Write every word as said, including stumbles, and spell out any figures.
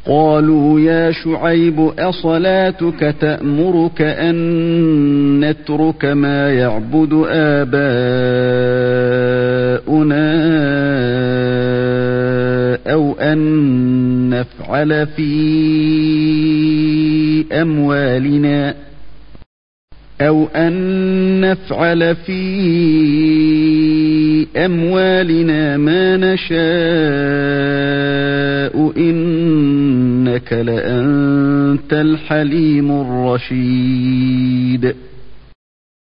قالوا يا شعيب أصلاتك تأمرك أن نترك ما يعبد آباؤنا أو أن نفعل في أموالنا أو أن نفعل في أموالنا ما نشاء إنك لأنت الحليم الرشيد